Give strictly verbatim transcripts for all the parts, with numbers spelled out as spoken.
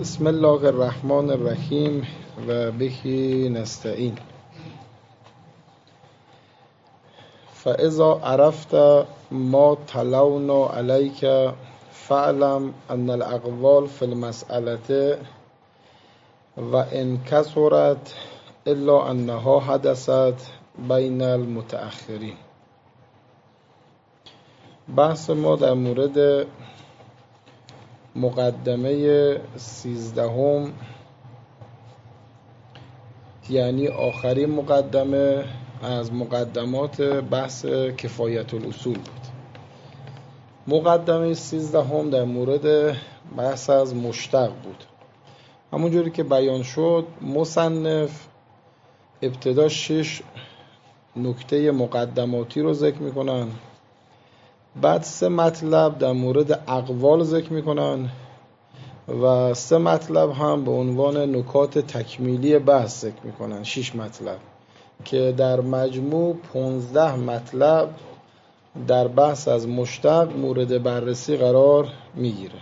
بسم الله الرحمن الرحیم و بهی نستعین. فاذا عرفت ما تلونا علیک فاعلم ان الاقوال فی المسألة و ان کثرت الا انها حدثت بین المتأخرین. بحث ما در مورد مقدمه سیزدهم، یعنی آخرین مقدمه از مقدمات بحث کفایت الاصول بود. مقدمه سیزدهم در مورد بحث از مشتق بود. همونجوری که بیان شد، مصنف ابتدا شش نکته مقدماتی رو ذکر میکنن، بعد سه مطلب در مورد اقوال ذکر میکنن و سه مطلب هم به عنوان نکات تکمیلی بحث ذکر میکنن. شش مطلب که در مجموع پانزده مطلب در بحث از مشتق مورد بررسی قرار میگیره.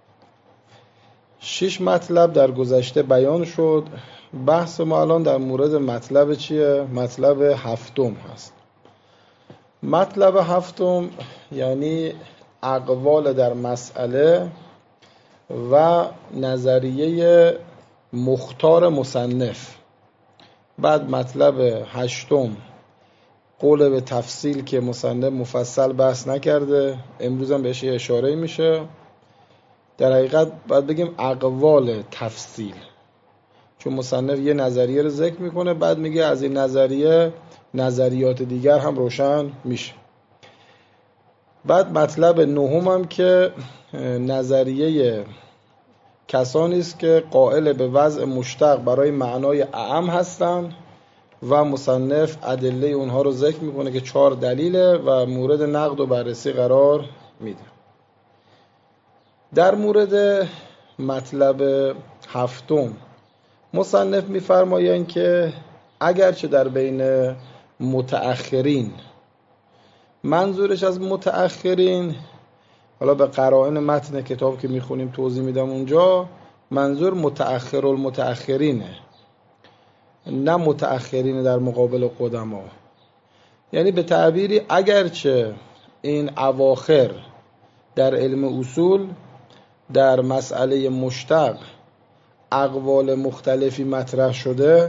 شش مطلب در گذشته بیان شد. بحث ما الان در مورد مطلب چیه؟ مطلب هفتم هست. مطلب هفتم یعنی اقوال در مسئله و نظریه مختار مصنف. بعد مطلب هشتم قول به تفصیل که مصنف مفصل بحث نکرده، امروز هم بهش اشاره میشه. در حقیقت باید بگیم اقوال تفصیل، چون مصنف یه نظریه رو ذکر میکنه، بعد میگه از این نظریه نظریات دیگر هم روشن میشه. بعد مطلب نهم هم که نظریه کسانی است که قائل به وضع مشتق برای معنای اعم هستند و مصنف ادله اونها رو ذکر میکنه که چهار دلیله و مورد نقد و بررسی قرار میده. در مورد مطلب هفتم مصنف میفرمایند که اگرچه در بین متأخرین، منظورش از متأخرین حالا به قرائن متن کتاب که میخونیم توضیح میدم اونجا، منظور متأخر المتأخرینه، نه متأخرین در مقابل قدما. یعنی به تعبیری اگرچه این اواخر در علم اصول در مسئله مشتق اقوال مختلفی مطرح شده،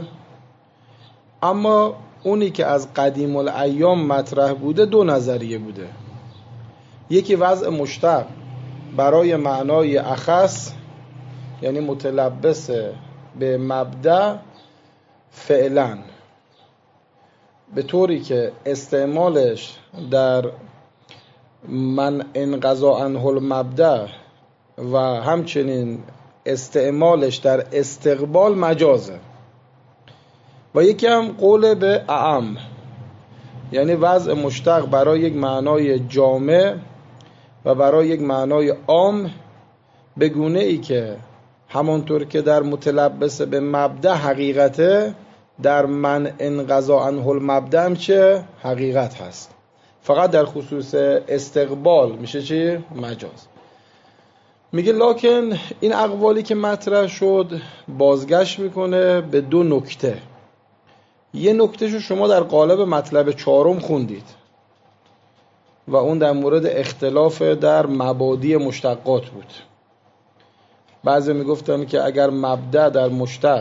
اما اونی که از قدیم الایام مطرح بوده دو نظریه بوده. یکی وضع مشتق برای معنای اخص، یعنی متلبس به مبدأ فعلا، به طوری که استعمالش در من انقضا عنه المبدأ و همچنین استعمالش در استقبال مجازه. و یکی هم قول به اعم، یعنی وضع مشتق برای یک معنای جامع و برای یک معنای عام، به گونه ای که همانطور که در متلبس به مبدأ حقیقته، در من انقضا عنه المبدأ هم چه حقیقت هست، فقط در خصوص استقبال میشه چی؟ مجاز. میگه لکن این اقوالی که مطرح شد بازگشت میکنه به دو نکته. یه نکتهشو شما در قالب مطلب چهارم خوندید و اون در مورد اختلاف در مبادی مشتقات بود. بعضی میگفتن که اگر مبدأ در مشتق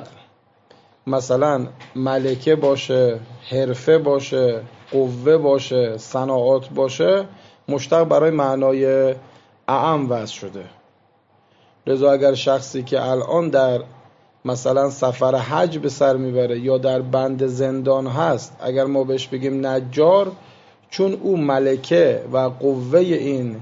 مثلا ملکه باشه، حرفه باشه، قوه باشه، صناعات باشه، مشتق برای معنای اعم وضع شده. لذا اگر شخصی که الان در مثلا سفر حج به سر میبره یا در بند زندان هست، اگر ما بهش بگیم نجار، چون او ملکه و قوه این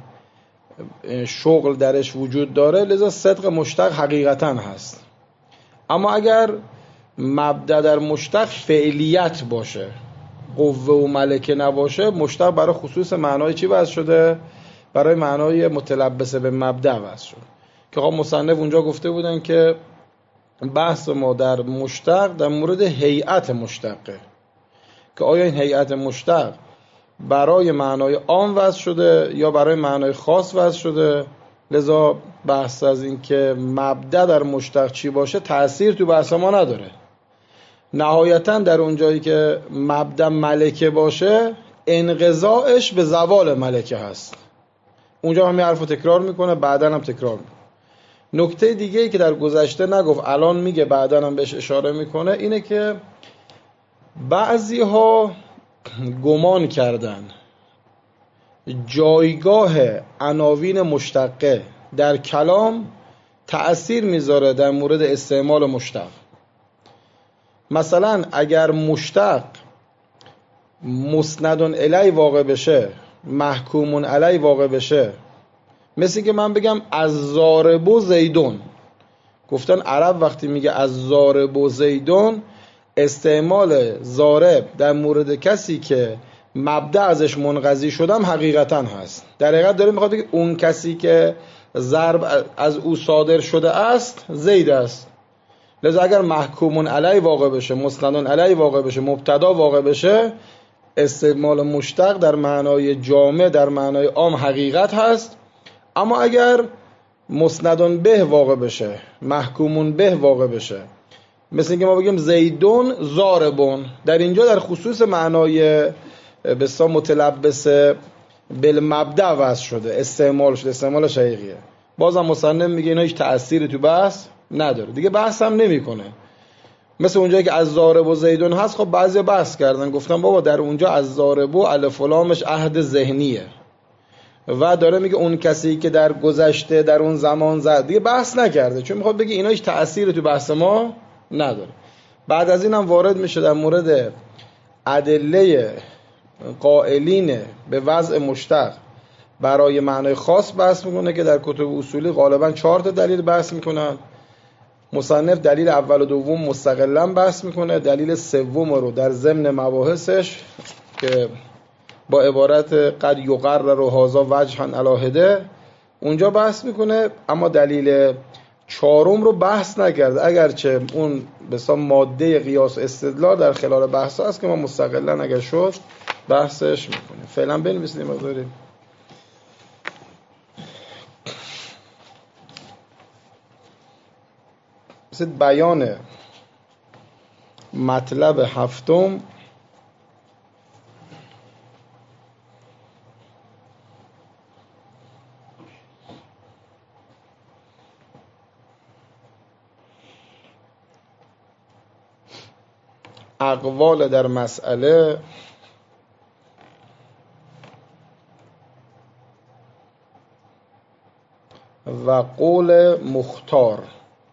شغل درش وجود داره، لذا صدق مشتق حقیقتا هست. اما اگر مبدأ در مشتق فعلیت باشه، قوه و ملکه نباشه، مشتق برای خصوص معنای چی وضع شده؟ برای معنای متلبس به مبدأ وضع شد. که آقا مصنف اونجا گفته بودن که بحث ما در مشتق در مورد هیئت مشتقه، که آیا این هیئت مشتق برای معنای عام وضع شده یا برای معنای خاص وضع شده. لذا بحث از این که مبدأ در مشتق چی باشه تأثیر تو بحث ما نداره. نهایتا در اون جایی که مبدأ ملکه باشه انقضاعش به زوال ملکه هست. اونجا همین حرف رو تکرار میکنه، بعدا هم تکرار میکنه. نکته دیگه ای که در گذشته نگفت الان میگه، بعدا هم بهش اشاره میکنه، اینه که بعضی ها گمان کردن جایگاه عناوین مشتقه در کلام تأثیر میذاره در مورد استعمال مشتق. مثلا اگر مشتق مسند الی واقع بشه، محکوم علی واقع بشه، مثل که من بگم از ضارب زیدون. گفتن عرب وقتی میگه از ضارب زیدون، استعمال ضارب در مورد کسی که مبدأ ازش منقضی شدم حقیقتا هست. در حقیقت داره میخواد بگه اون کسی که ضرب از او صادر شده است زید است. لذا اگر محکوم علی واقع بشه، مسند علی واقع بشه، مبتدا واقع بشه، استعمال مشتق در معنای جامع، در معنای عام حقیقت هست. اما اگر مسند به واقع بشه، محکوم به واقع بشه، مثل اینکه ما بگیم زیدون ضاربون، در اینجا در خصوص معنای بسیار متلبس بالمبدأ وضع شده، استعمال شده، استعمال حقیقیه. بازم مصنف میگه اینا هیچ تأثیری تو بحث نداره، دیگه بحث هم نمیکنه. مثل اونجایی که از ضارب و زیدون هست، خب بعضی بحث کردن، گفتن بابا در اونجا از ضارب و الف و لامش عهد ذهنیه و داره میگه اون کسی که در گذشته در اون زمان زد، دیگه بحث نکرده، چون میخواد بگه اینا هیچ تأثیری تو بحث ما نداره. بعد از این هم وارد میشه در مورد ادله قائلین به وضع مشتق برای معنای خاص بحث میکنه که در کتب اصولی غالبا چهار تا دلیل بحث میکنن. مصنف دلیل اول و دوم مستقلا بحث میکنه، دلیل سوم رو در ضمن مباحثش که با عبارت قد یقرر و هذا وجها علاهده اونجا بحث میکنه، اما دلیل چهارم رو بحث نکرده، اگرچه اون بسیار ماده قیاس و استدلال در خلال بحث هست که ما مستقلا اگر شد بحثش میکنیم. فعلا بنویسیم مقداری. مثل بیان مطلب هفتم اقوال در مسئله و قول مختار.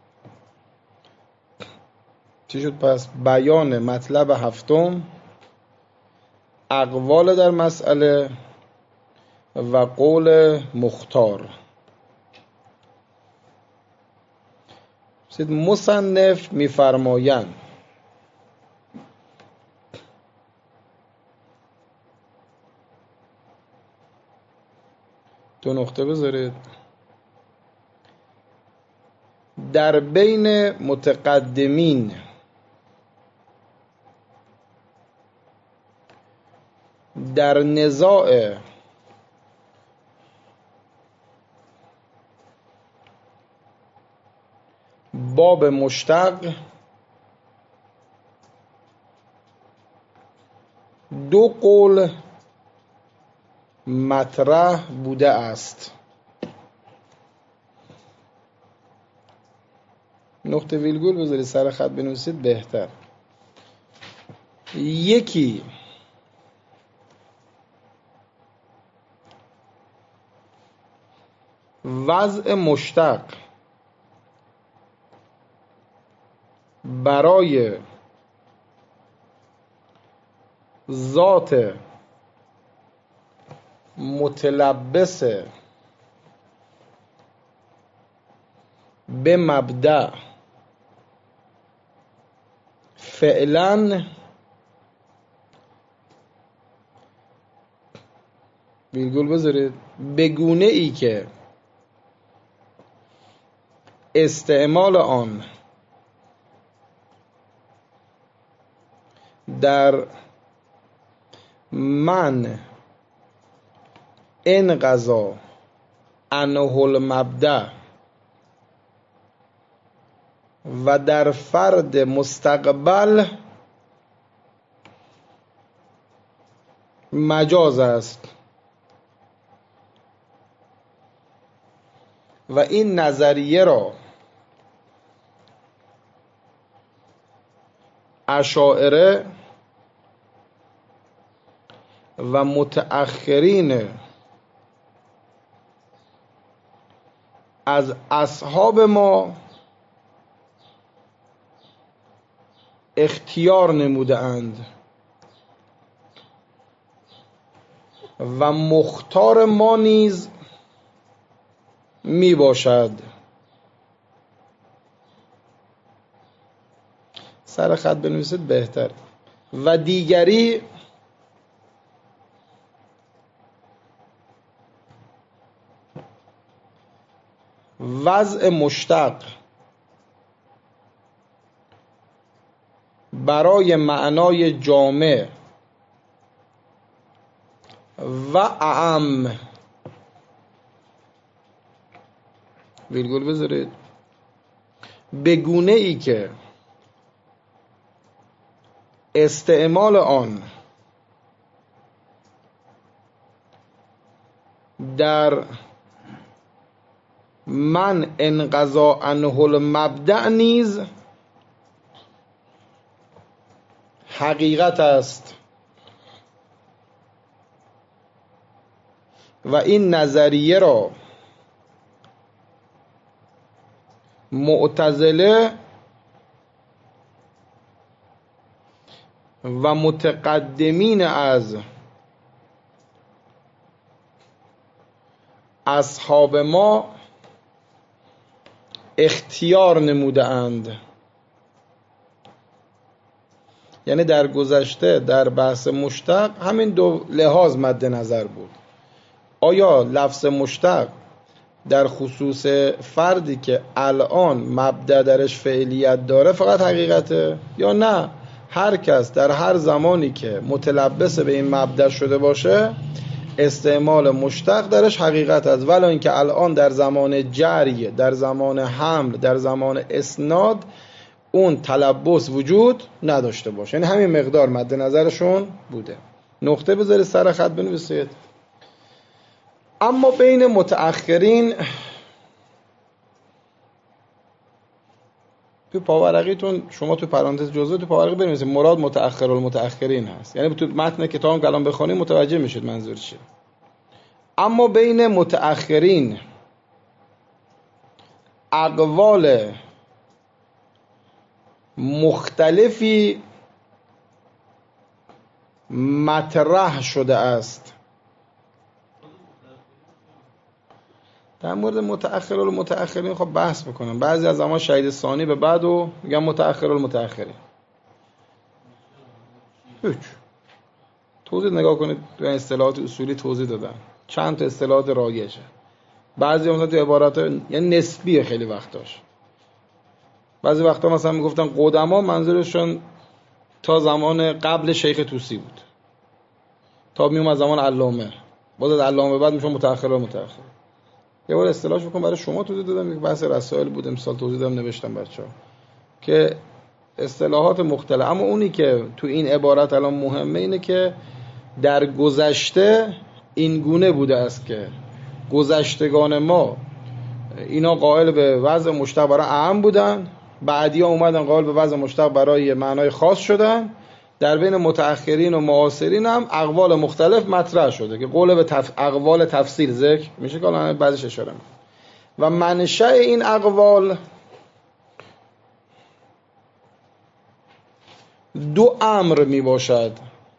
چی شد پس؟ بیان مطلب هفتم، اقوال در مسئله و قول مختار. مصنف میفرمایند دو نقطه بذارید، در بین متقدمین در نزاع باب مشتق دو قول مطرح بوده است. نقطه ویرگول بذارید سر خط بنویسید بهتر. یکی وضع مشتق برای ذات متلبس به مبدأ فعلا ویرگول بذارید بگونه ای که استعمال آن در من انقضا عنه المبدأ و در فرد مستقبل مجاز است و این نظریه را اشاعره و متأخرین از اصحاب ما اختیار نموده اند و مختار ما نیز می باشد. سر خط بنویسید بهتر. و دیگری وضع مشتق برای معنای جامع و اعم، ویرگول بذارید، به گونه ای که استعمال آن در من انقضا عنه المبدأ نیز حقیقت است و این نظریه را معتزله و متقدمین از اصحاب ما اختیار نموده اند. یعنی در گذشته در بحث مشتق همین دو لحاظ مد نظر بود. آیا لفظ مشتق در خصوص فردی که الان مبدأ درش فعلیت داره فقط حقیقته، یا نه هر کس در هر زمانی که متلبس به این مبدأ شده باشه استعمال مشتق درش حقیقت است، ولی اینکه الان در زمان جری، در زمان حمل، در زمان اسناد اون تلبس وجود نداشته باشه. یعنی همین مقدار مد نظرشون بوده. نقطه بذارید سر خط بنویسید. اما بین متأخرین تو پاورقیتون شما تو پرانتز جزء تو پاورقی بنویسید مراد متأخر المتأخرین هست، یعنی تو متن کتاب کلام بخونید متوجه میشید منظور چیه. اما بین متأخرین اقوال مختلفی مطرح شده است. در مورد متأخر المتأخرین خب بحث بکنم. بعضی از زمان شهید ثانی به بعد و میگن متأخر المتأخرین. هیچ توضیح نگاه کنید، تو اصطلاحات اصولی توضیح دادن، چند تا اصطلاحات رایجه. بعضی مثلا تو عبارات یعنی نسبیه خیلی وقتاش. بعضی وقتا مثلا میگفتن قدما منظورشون تا زمان قبل شیخ طوسی بود، تا میوم از زمان علامه، باز از علامه بعد میشون متأخر المتأخرین. یه بار اصطلاحش بکنم برای شما توضیح دادم، یک بحث رسائل بود امسال توضیح دادم نوشتم بچه‌ها که اصطلاحات مختلف. اما اونی که تو این عبارت الان مهمه اینه که در گذشته این گونه بوده است که گذشتگان ما اینا قائل به وضع مشتق برای اعم بودن، بعدی ها اومدن قائل به وضع مشتق برای معنای خاص شدن. در بین متأخرین و معاصرین هم اقوال مختلف مطرح شده که قول به تف... اقوال تفصیل ذکر میشه که الان بعضش اشاره میکنم. و منشأ این اقوال دو امر می باشد.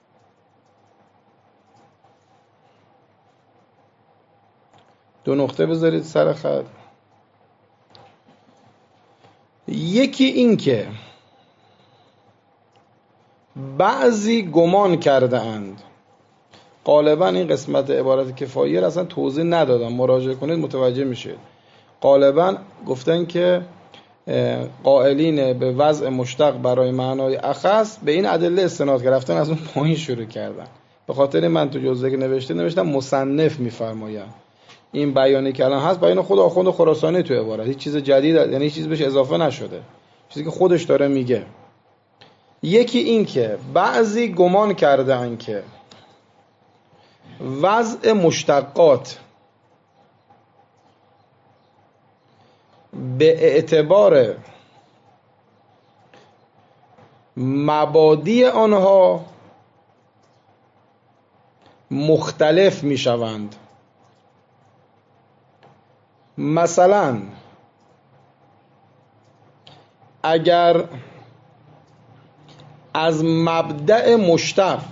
دو نقطه بذارید سر خط. یکی این که بعضی گمان کرده اند، غالبا این قسمت عبارت کفاییه اصلا توضیح ندادم، مراجعه کنید متوجه میشید. غالبا گفتن که قائلین به وضع مشتق برای معنای اخص به این ادله استناد که رفتن از اون پایین شروع کردن. به خاطر من تو جزوه که نوشته نوشتم مصنف میفرمایند این بیانی که الان هست بیان خود آخوند خراسانی تو عبارت، هیچ چیز جدید، یعنی هیچ چیز بهش اضافه نشده، چیزی که خودش داره میگه. یکی این که بعضی گمان کردن که وضع مشتقات به اعتبار مبادی آنها مختلف می شوند. مثلا اگر از مبدأ مشتق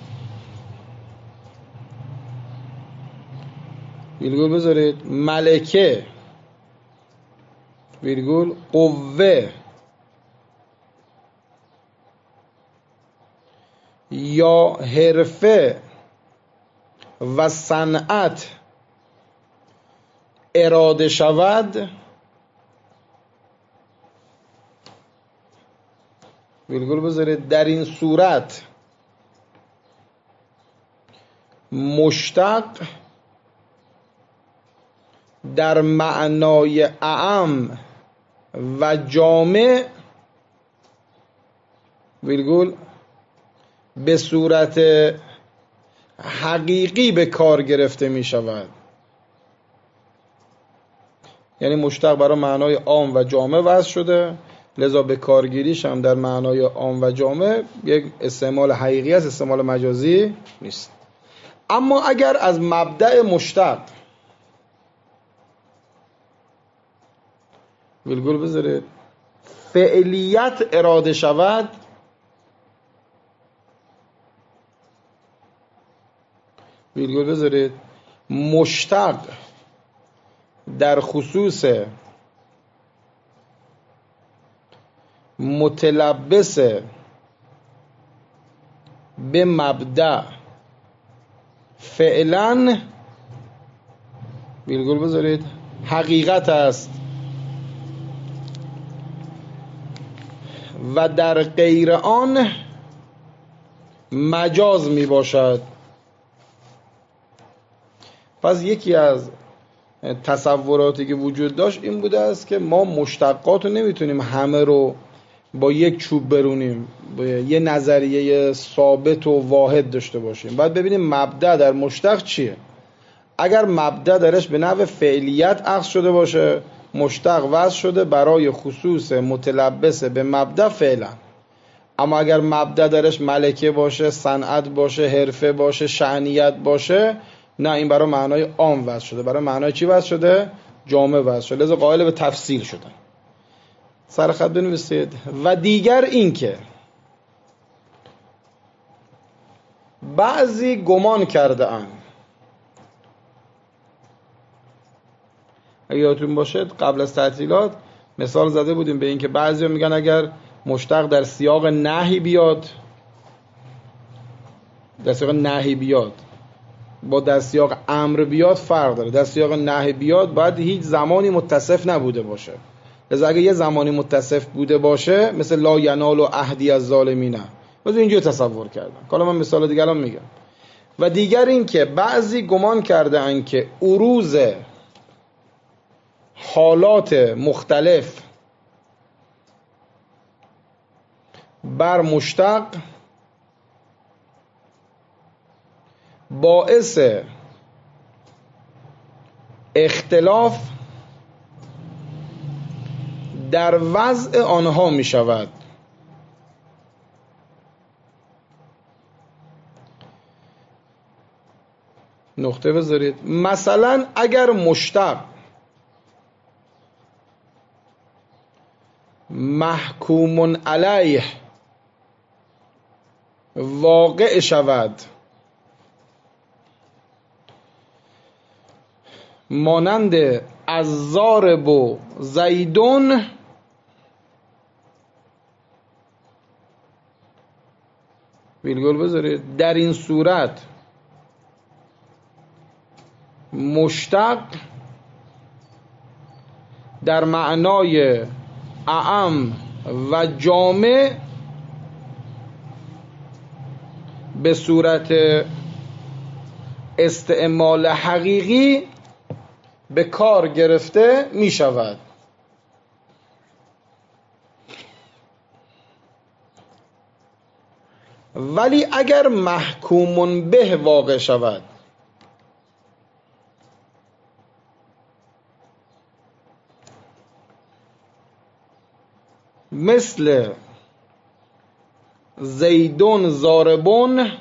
ویرگول بذارید ملکه ویرگول قوه یا حرفه و صنعت اراده شود، ویرگول بذارید در این صورت مشتق در معنای اعم و جامع ویرگول به صورت حقیقی به کار گرفته می شود. یعنی مشتق برای معنای عام و جامع وضع شده، لذا به کارگیریش هم در معنای عام و جامع یک استعمال حقیقی است، استعمال مجازی نیست. اما اگر از مبدأ مشتق ویرگول بذارید فعلیت اراده شود، ویرگول بذارید مشتق در خصوص متلبس به مبدأ فعلا ویرگول بذارید حقیقت است و در غیر آن مجاز می باشد. پس یکی از تصوراتی که وجود داشت این بوده است که ما مشتقات رو نمیتونیم همه رو با یک چوب برونیم، با یه نظریه ثابت و واحد داشته باشیم. باید ببینیم مبدأ در مشتق چیه. اگر مبدأ درش به نحو فعلیت اخذ شده باشه، مشتق وضع شده برای خصوص متلبس به مبدأ فعلا. اما اگر مبدأ درش ملکه باشه، صنعت باشه، حرفه باشه، شأنیت باشه، نه، این برای معنای عام وضع شده. برای معنای چی وضع شده؟ جامع وضع شده. لذا قائل به تفصیل شدن. سر خط بنویسید. و دیگر این که بعضی گمان کرده اند، اگه یادتون باشد قبل از تعطیلات مثال زده بودیم به این که بعضی ها میگن اگر مشتق در سیاق نهی بیاد، در سیاق نهی بیاد با در سیاق امر بیاد فرق داره. در سیاق نهی بیاد باید هیچ زمانی متصف نبوده باشه. لذا اگه یه زمانی متصف بوده باشه مثل لا ینال و عهدی از ظالمین، باید اینجوری تصور کردن. حالا من مثال دیگه الان میگم. و دیگر این که بعضی گمان کرده اند که عروض حالات مختلف بر مشتق باعث اختلاف در وضع آنها می شود. نقطه بذارید. مثلا اگر مشتق محکوم علیه واقع شود مانند از ضارب و زیدون، ویرگول بذارید، در این صورت مشتق در معنای اعم و جامع به صورت استعمال حقیقی به کار گرفته می شود. ولی اگر محکوم به واقع شود، مثل زیدون ضاربون،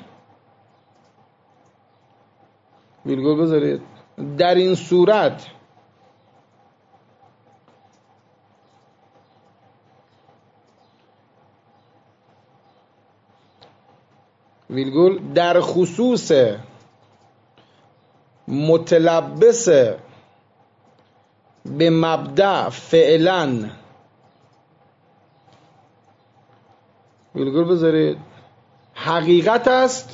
ویرگول بذارید، در این صورت ویرگول در خصوص متلبس به مبدأ فعلا، ویرگول بذارید، حقیقت است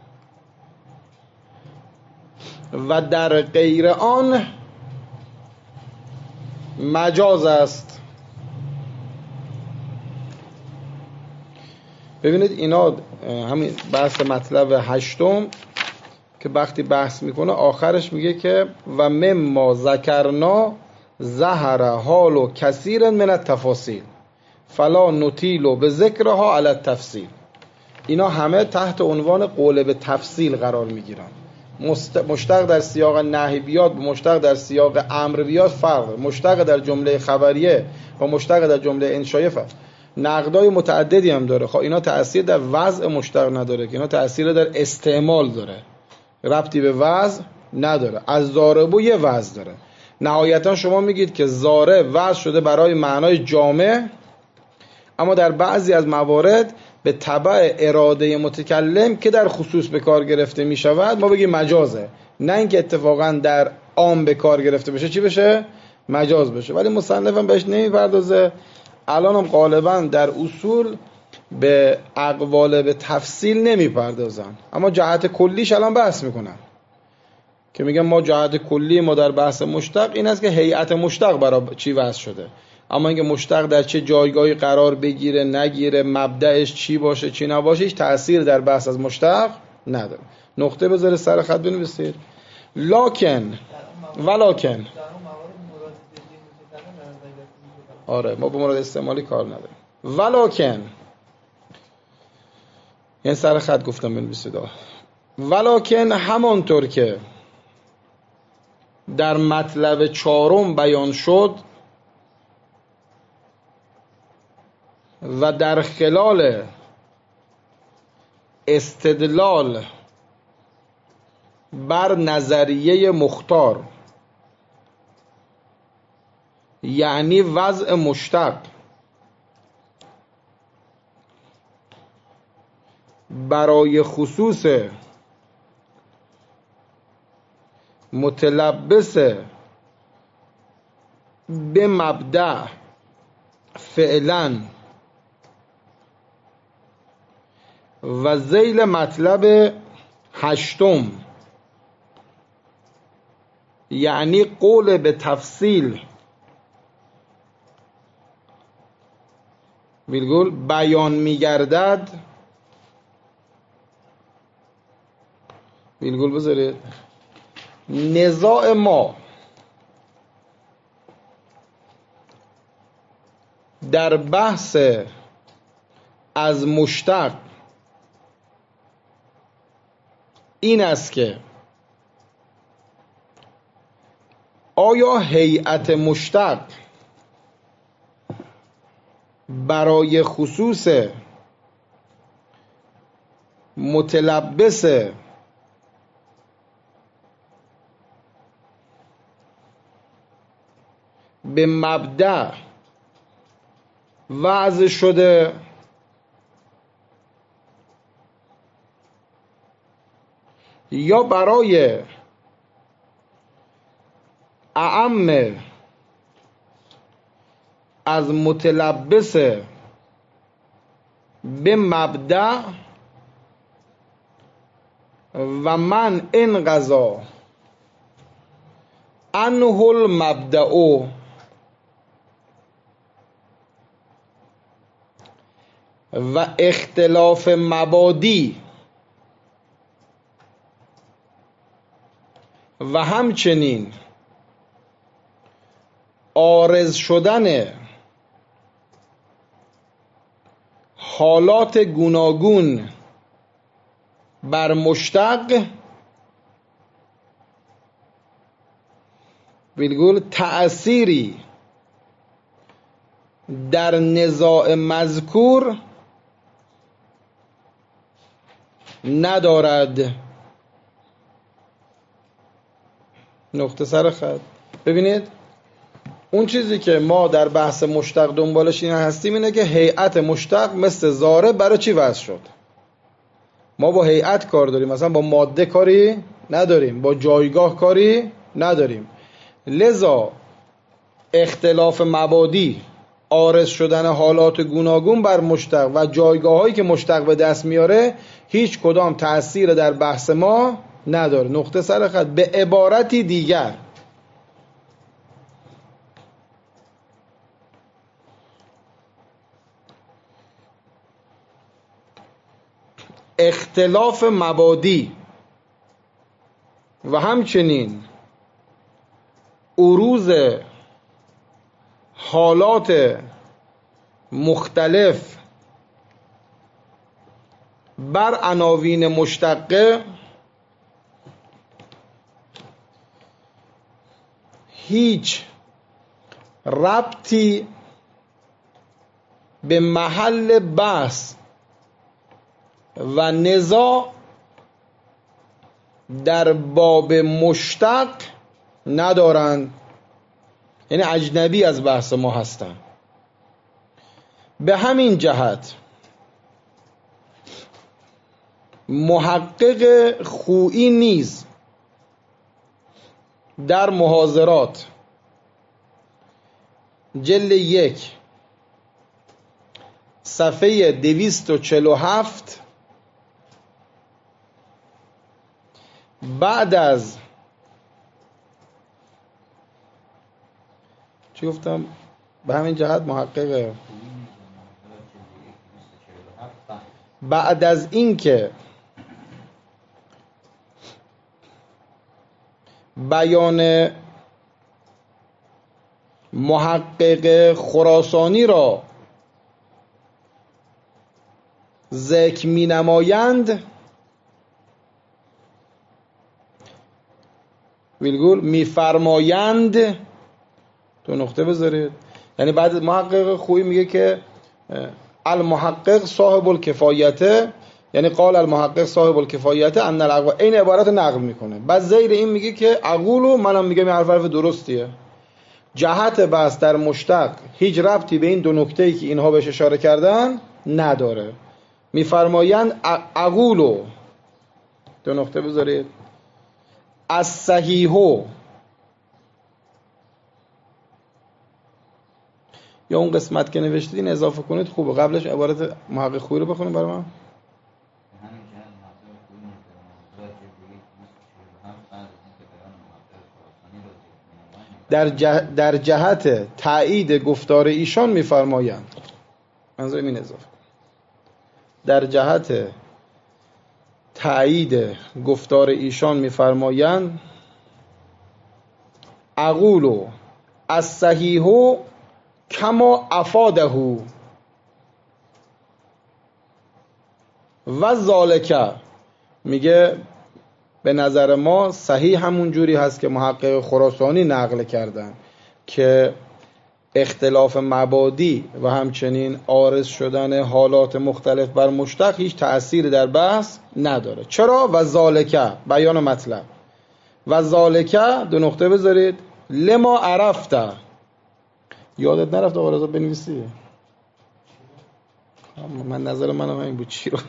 و در غیر آن مجاز است. ببینید اینا همین بحث مطلب هشتم که وقتی بحث میکنه آخرش میگه که و مما ذکرنا ظهر حال و کثیر من التفاصیل فلا نطیل به ذکرها علی التفصیل. اینا همه تحت عنوان قول به تفصیل قرار میگیرن. مشتق در سیاق نهی بیاد و مشتق در سیاق امر بیاد فرق، مشتق در جمله خبریه و مشتق در جمله انشایه فرق. نقدای متعددی هم داره. خب اینا تأثیر در وضع مشتق نداره که اینا تأثیر در استعمال داره، ربطی به وضع نداره. از ضاربو یه وضع داره. نهایتا شما میگید که ضارب وضع شده برای معنای جامع، اما در بعضی از موارد به تبع اراده متکلم که در خصوص به کار گرفته می شود ما بگیم مجازه، نه اینکه اتفاقا در عام به کار گرفته بشه چی بشه؟ مجاز بشه. ولی مصنف هم بهش نمی پردازه. الان هم غالبا در اصول به اقوال به تفصیل نمی پردازن، اما جهت کلیش الان بحث میکنن که میگن ما جهت کلی ما در بحث مشتق این است که هیئت مشتق برای چی وضع شده، اما اینکه مشتق در چه جایگاهی قرار بگیره نگیره، مبدأش چی باشه چی نباشه، هیچ تأثیر در بحث از مشتق نداره. نقطه بذاره سر خط بنویسید. لاکن ولکن، آره ما به مراد استعمالی کار نداریم. ولکن یعنی سر خط گفتم بنویسید. ولکن همانطور که در مطلب چهارم بیان شد و در خلال استدلال بر نظریه مختار، یعنی وضع مشتق برای خصوص متلبس به مبدأ فعلا و ذیل مطلب هشتم، یعنی قول به تفصیل ویرگول بیان می‌گردد، ویرگول بذارید، نزاع ما در بحث از مشتق این است که آیا هیئت مشتق برای خصوص متلبس به مبدأ وضع شده یا برای اعم از متلبس به مبدأ و من انقضا عنه المبدأ و اختلاف مبادی و همچنین عارض شدن حالات گوناگون بر مشتق ویرگول تأثیری در نزاع مذکور ندارد. نقطه سر خط. ببینید اون چیزی که ما در بحث مشتق دنبالش این هستیم اینه که هیئت مشتق مثل ذره برای چی وضع شد. ما با هیئت کار داریم، مثلا با ماده کاری نداریم، با جایگاه کاری نداریم. لذا اختلاف مبادی، عارض شدن حالات گوناگون بر مشتق و جایگاه هایی که مشتق به دست میاره هیچ کدام تأثیر در بحث ما نداره. نقطه سر خط. به عبارتی دیگر اختلاف مبادی و همچنین عروض حالات مختلف بر عناوین مشتقه هیچ ربطی به محل بحث و نزاع در باب مشتق ندارند، یعنی اجنبی از بحث ما هستند. به همین جهت محقق خویی نیز در محاضرات جلد یک صفحه دویست و چهل و هفت بعد از چی گفتم؟ به همین جهت محقق بعد از این که بیان محقق خراسانی را ذکر می نمایند ویلگول می فرمایند، تو نقطه بذارید، یعنی بعد محقق خویی میگه که المحقق صاحب الکفایته، یعنی قال المحقق صاحب الکفایته ان الاقوال، این عبارت نقل میکنه. بعد زیر این میگه که اقولو، منم میگم این حرف حرف درستیه، جهت بحث در مشتق هیچ ربطی به این دو نکته‌ای که اینها بهش اشاره کردن نداره. میفرمایند اقولو، دو نقطه بذارید، از صحیحو، یا اون قسمت که نوشتین اضافه کنید خوبه، قبلش عبارت محقق خویی رو بخونید برای من. در, جه... در جهت تایید گفتار ایشان میفرمایند، منظورم این اضافه، در جهت تایید گفتار ایشان میفرمایند اقولو از صحیحو کما افاده و ذالک، میگه به نظر ما صحیح همون جوری هست که محقق خراسانی نقل کردن که اختلاف مبادی و همچنین عارض شدن حالات مختلف بر مشتق هیچ تأثیر در بحث نداره. چرا؟ و ذالک، بیان مطلب، و ذالک دو نقطه بذارید، لما عرفته، یادت نرفت آقا رضا بنویسی؟ من نظر منم همین بود، چی رو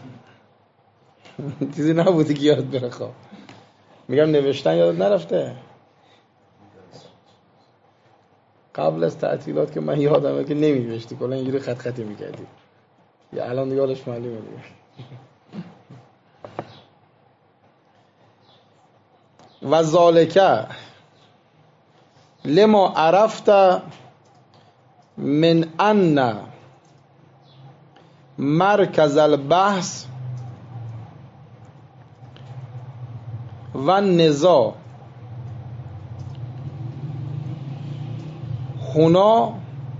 چیزی نبودی که یاد بره. خواه میگم نوشتن یادت نرفته؟ قبل از تعطیلات که من یادمه که نمی‌نوشتی، کلا اینجوری خط خطی می‌کردی، یا الان دیگه حالش معلومه دیگه. و ذالک لما عرفت من ان مرکز البحث و النزاع هنا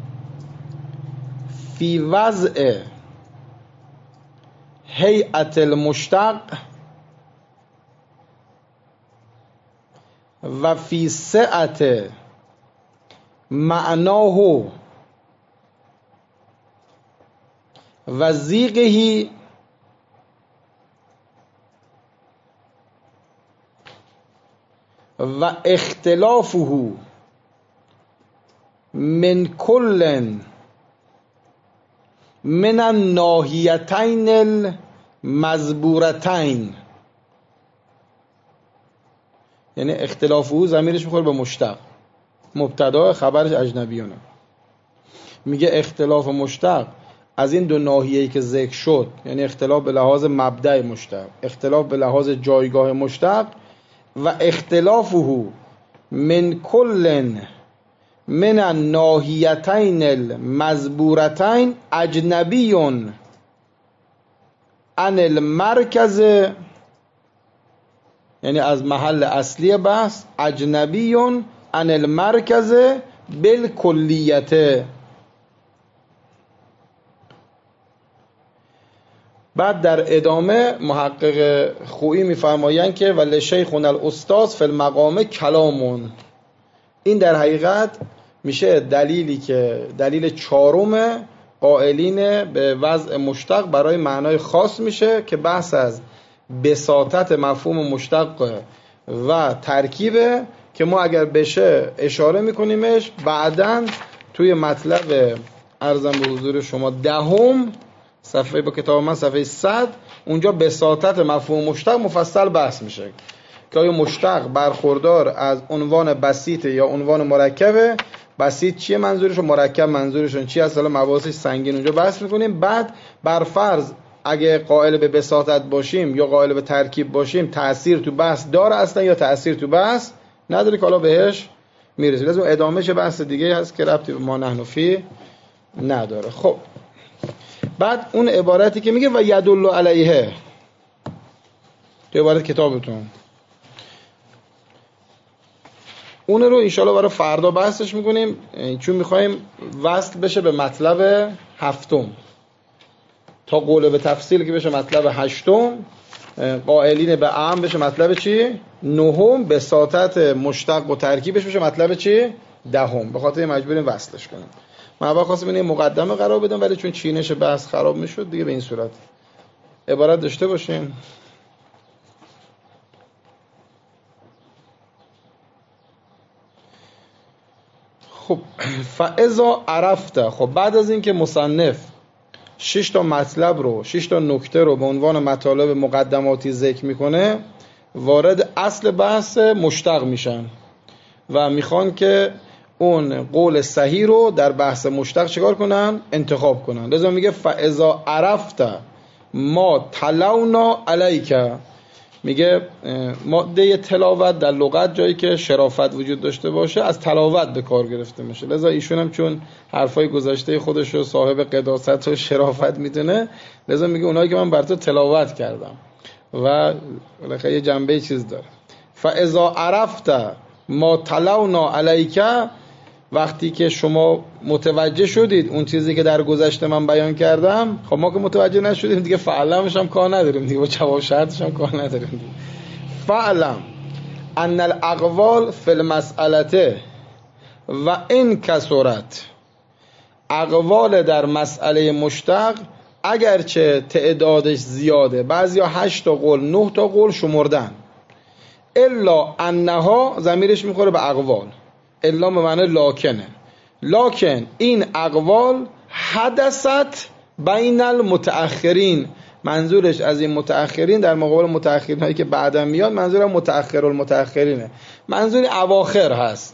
فی وضع هیئت المشتق و فی سعت معناه و ضیقه و اختلافه من کل من الناحیتین المذبورتین. یعنی اختلاف او ضمیرش میخوره به مشتق، مبتدا خبرش اجنبیونه. میگه اختلاف مشتق از این دو ناحیه‌ای که ذکر شد، یعنی اختلاف به لحاظ مبدأ مشتق، اختلاف به لحاظ جایگاه مشتق، و اختلافه من کل من الناحیتین المذبورتین اجنبی عن المرکز، یعنی از محل اصلی بحث، اجنبی عن المرکز بالکلیت. بعد در ادامه محقق خویی میفرمایند که ولی شیخنا الاستاذ فی المقام کلامون. این در حقیقت میشه دلیلی که دلیل چهارم قائلین به وضع مشتق برای معنای خاص میشه که بحث از بساطت مفهوم مشتق و ترکیبه که ما اگر بشه اشاره میکنیمش بعداً توی مطلب عرضم به حضور شما دهم صفحه با کتاب من صفحه صد، اونجا بساطت مفهوم مشتق مفصل بحث میشه که آیا مشتق برخوردار از عنوان بسیط یا عنوان مرکبه، بسیط چیه منظورش و مرکب منظورشون چی هست، حالا مباحثش سنگین اونجا بحث میکنیم. بعد بر فرض اگه قائل به بساطت باشیم یا قائل به ترکیب باشیم تأثیر تو بحث داره اصلا یا تأثیر تو بحث نداره که حالا بهش میرسیم. لازم ادامهش بحث دیگه هست که ربطی به ما نحن فی نداره. خب بعد اون عبارتی که میگه و یدل علیه، تو عبارت کتابتون اون رو انشالله برای فردا بحثش میکنیم، چون میخوایم وصل بشه به مطلب هفتم تا قول به تفصیل که بشه مطلب هشتم، قائلین به اعم بشه مطلب چی؟ نهم، بساطت مشتق و ترکیبش بشه مطلب چی؟ دهم. به خاطر مجبوریم وصلش کنیم. من اول خواستم اینه مقدمه قرار بدم ولی چون چینش بحث خراب میشد دیگه به این صورت عبارت داشته باشیم. خب فاذا عرفت، خب بعد از این که مصنف شش تا مطلب رو شش تا نکته رو به عنوان مطالب مقدماتی ذکر میکنه، وارد اصل بحث مشتق میشن و میخوان که اون قول صحیح رو در بحث مشتق چیکار کنن؟ انتخاب کنن. لذا میگه فاذا عرفت ما تلونا علیک، میگه ماده تلاوت در لغت جایی که شرافت وجود داشته باشه از تلاوت به کار گرفته میشه. لذا ایشون هم چون حرفای گذشته خودش رو صاحب قداست و شرافت میدونه، لذا میگه اونایی که من بر تو تلاوت کردم و بالاخره یه جنبه چیز داره. فاذا عرفت ما تلونا علیک، وقتی که شما متوجه شدید اون چیزی که در گذشته من بیان کردم، خب ما که متوجه نشدیم دیگه فعلمش هم کار نداریم دیگه، با جواب شرطش هم کار نداریم دیگه. فعلم ان الاقوال فی المسئله و ان کثرت، اقوال در مسئله مشتق اگرچه تعدادش زیاده، بعضیا هشت تا قول نه تا قول شمردن، الا انها ضمیرش میخوره به اقوال، الا به معنی لاکنه، لکن این اقوال حدثت بین المتأخرین، منظورش از این متأخرین در مقابل متأخرین هایی که بعدم میاد، منظور متأخر المتأخرینه، منظور اواخر هست.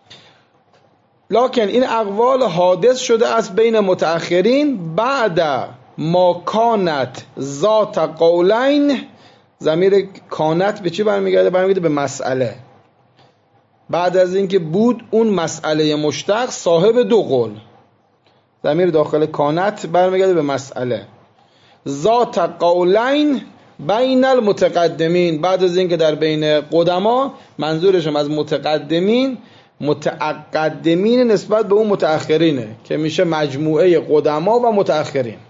لکن این اقوال حادث شده است بین متأخرین بعد ما کانت ذات قولین، ضمیر کانت به چی برمیگرده؟ برمیگرده به مسئله. بعد از اینکه بود اون مسئله مشتق صاحب دو قول، ضمیر داخل کانت برمیگرده به مسئله. ذات قولین بین المتقدمین، بعد از اینکه در بین قدما، منظورشم از متقدمین متقدمین نسبت به اون متأخرینه که میشه مجموعه قدما و متأخرین.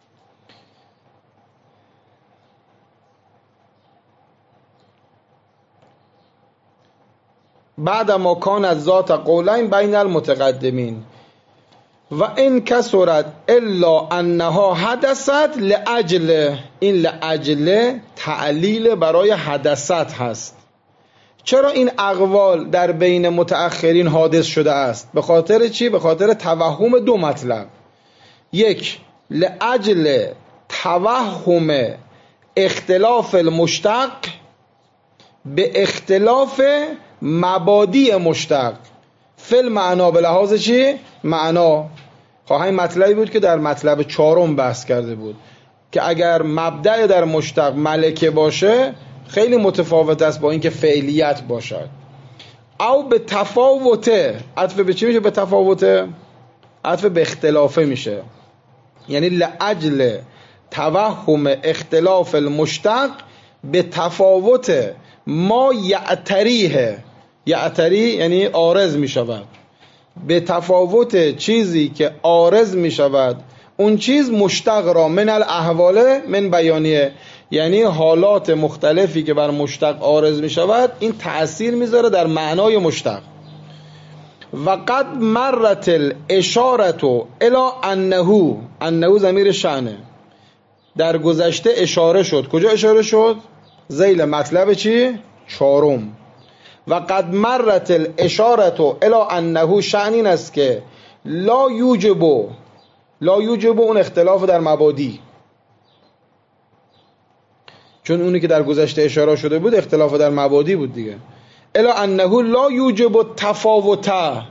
بعد ما کان از ذات قولین بین المتقدمین و این کسرت الا انها حدثت لاجل، این لاجل تعلیل برای حدثت هست. چرا این اقوال در بین متأخرین حادث شده است؟ به خاطر چی؟ به خاطر توهم دو مطلب. یک، لاجل توهم اختلاف المشتق به اختلاف مبادی مشتق فل معنا، به لحاظ چی؟ معنا. خواهی مطلبی بود که در مطلب چهارم بحث کرده بود که اگر مبدأ در مشتق ملکه باشه خیلی متفاوت است با اینکه فعلیت باشد. او به تفاوته، عطف به چی میشه؟ به تفاوته، عطف به اختلافه میشه. یعنی لاجل توهم اختلاف المشتق به تفاوت ما یعتریه، یعتری یعنی عارض می شود، به تفاوت چیزی که عارض می شود اون چیز مشتق را من الاحوال من بیانیه، یعنی حالات مختلفی که بر مشتق عارض می شود این تأثیر میذاره در معنای مشتق. و قد مرت الاشارت الی انه، انه ضمیر شأنه، در گذشته اشاره شد. کجا اشاره شد؟ ذیل مطلب چی؟ چهارم. و قد مرت الاشارت الی انه، شأن این است که لا یوجب، لا یوجب اون اختلاف در مبادی، چون اونی که در گذشته اشاره شده بود اختلاف در مبادی بود دیگه. الی انه لا یوجب تفاوت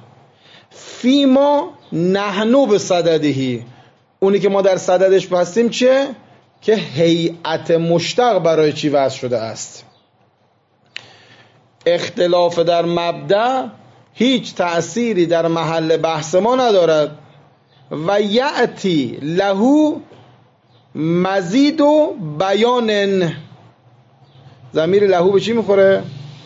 فیما نحن بصدده، اونی که ما در صددش هستیم چه؟ که هیئت مشتق برای چی وضع شده است. اختلاف در مبدأ هیچ تأثیری در محل بحث ما ندارد. و یأتی له مزید و بیان، ضمیر له به چی میخوره؟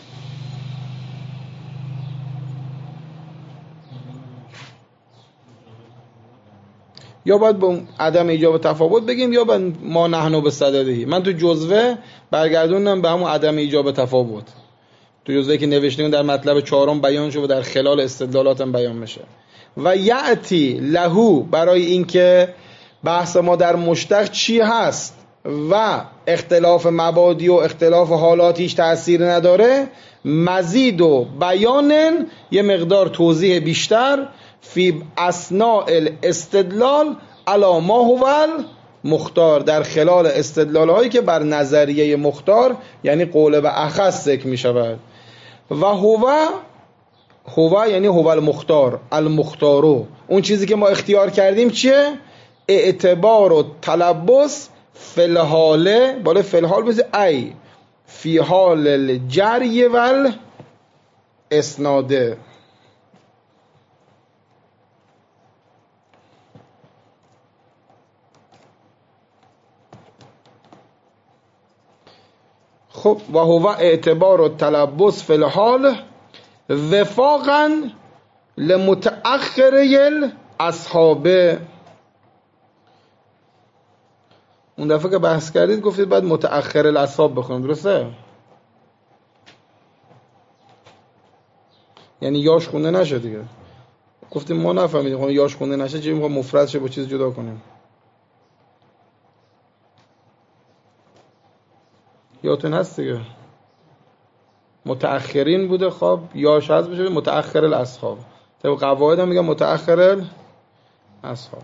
یا باید با عدم ایجاب تفاوت بگیم یا باید ما نحنو به صددهی. من تو جزوه برگردوندم به همون عدم ایجاب تفاوت، تو جزوه که نوشتیم در مطلب چهارم بیان شد و در خلال استدلالاتم بیان میشه. و یأتی لهو، برای اینکه بحث ما در مشتق چی هست و اختلاف مبادی و اختلاف حالات هیچ تأثیر نداره، مزید و بیان یه مقدار توضیح بیشتر فی اثناء الاستدلال علی ما هو مختار، در خلال استدلال هایی که بر نظریه مختار یعنی قول به اخص ذکر می شود. و هو، هو یعنی هو المختار، المختارو، اون چیزی که ما اختیار کردیم چیه؟ اعتبار و تلبس فی الحال، بالا فی الحال مثل ای فی حال الجری و الاسناده. خب و هو اعتبار و تلبس فی الحال وفاقا لمتأخر الاصحاب. اون دفعه که بحث کردید گفتید باید متأخر الاصحاب بخونید، درسته؟ یعنی یاش خونده نشه دیگه. گفتیم ما نفهمیدیم، خب یاش خونده نشه چه میخوام مفرد شه با چیز جدا کنیم؟ یادتون هست دیگه متأخرین بوده، خب یاش هست بشه متأخر الاصحاب. طبق قواعد هم میگم متأخر الاصحاب.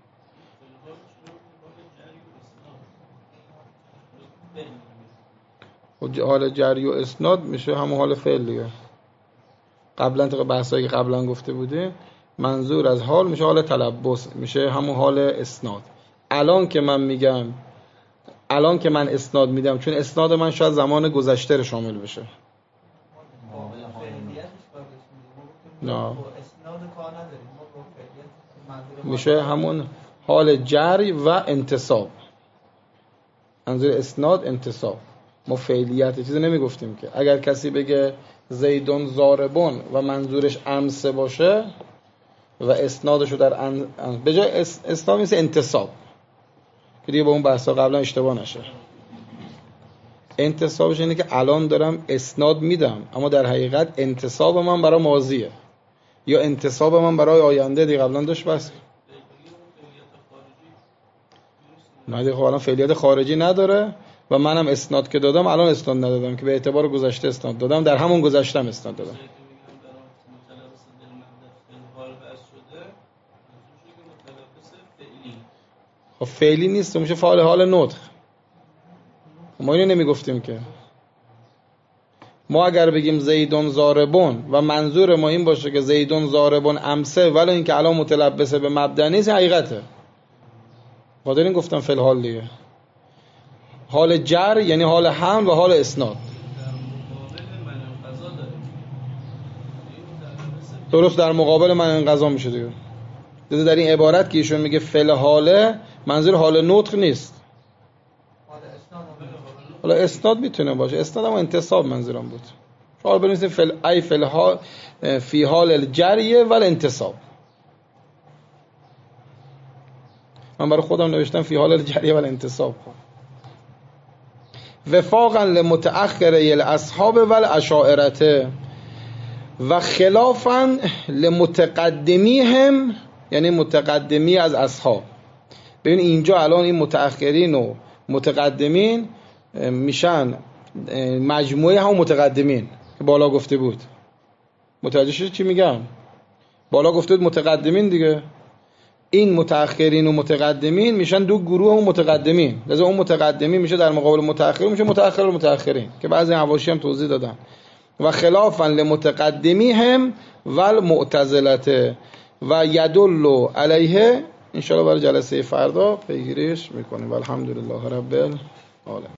حال جری و اسناد میشه همون حال فعل دیگه. قبلا طبق بحثایی که قبلا گفته بودیم منظور از حال میشه حال تلبس، میشه همون حال اسناد. الان که من میگم، الان که من اسناد میدم، چون اسناد من شاید زمان گذشته رو شامل بشه. نه میشه همون حال جری و انتصاب. منظور اسناد انتصاب، ما فعلیت چیزی نمیگفتیم که. اگر کسی بگه زیدون زاربون و منظورش امسه باشه و اسنادشو در ان... به جای اس... اسناد میشه انتصاب که دیگه با اون بحثا قبلا اشتباه نشه. انتصابش اینه که الان دارم اسناد میدم اما در حقیقت انتصاب من برای ماضیه یا انتصاب من برای آینده. دیگه قبلا داشت بس نه دیگه خب الان فعلیت خارجی نداره و منم اسناد که دادم الان اسناد ندادم که به اعتبار گذشته اسناد دادم، در همون گذشتم اسناد دادم. خب فعلی نیست، میشه فعال حال نطق. ما اینو نمیگفتیم که. ما اگر بگیم زیدون زاربون و منظور ما این باشه که زیدون زاربون امسه ولی این که الان متلبسه به مبدأ نیست، حقیقته. با دارین گفتم فعل حال دیگه. حال جر یعنی حال هم و حال اسناد. درست در مقابل من انقضا میشه دیگه. دیگه در این عبارت که ایشون میگه فعل حاله منظور حال نطق نیست. حالا اسناد میتونه باشه، اسناد هم انتصاب منظورم بود. حالا بنویسیم فعل ای فعل ها فی حال الجریه و الانتصاب. من برای خودم نوشتم فی حال الجریه و الانتصاب. وفاقا لمتأخر الاصحاب و الاشاعره و خلافا لمتقدمیهم، یعنی متقدمی از اصحاب. ببین اینجا الان این متأخرین و متقدمین میشن مجموعه هم متقدمین که بالا گفته بود. متوجه شدید چی میگم؟ بالا گفته بود متقدمین دیگه. این متأخرین و متقدمین میشن دو گروه هم متقدمین. لذا اون متقدمین میشه در مقابل متأخرین میشه متأخر و متأخرین که بعضی حواشی هم توضیح دادن. و خلافا لمتقدمیهم و المعتزله و یدل علیه. ان شاء الله برای جلسه فردا پیگیریش میکنیم. والحمدلله رب العالمین.